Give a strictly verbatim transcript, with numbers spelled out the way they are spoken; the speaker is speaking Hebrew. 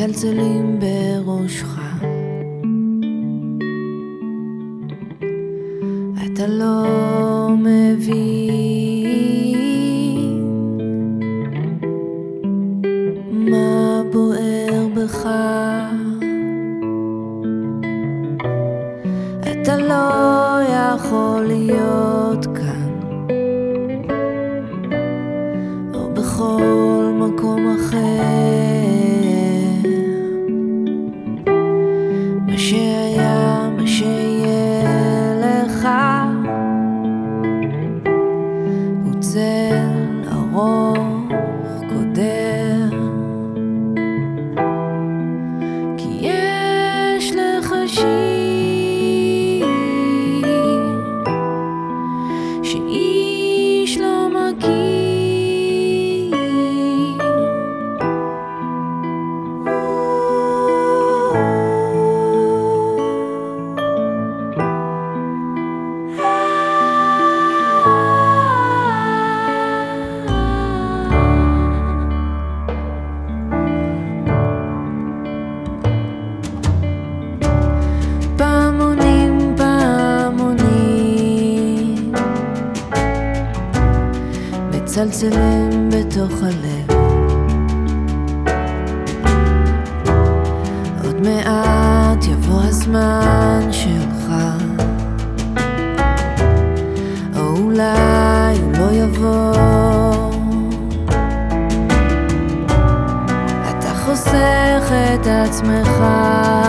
מצלצלים בראשך, אתה לא מבין מה בוער בך, אתה לא יכול להיות כאן או בכל מקום אחר. מה שהיה, מה שיהיה לך הוא צל ארוך קודר, כי יש לך שיר שאיש לא מכיר. מצלצלים בתוך הלב, עוד מעט יבוא הזמן שלך, או אולי הוא לא יבוא. אתה חוסך את עצמך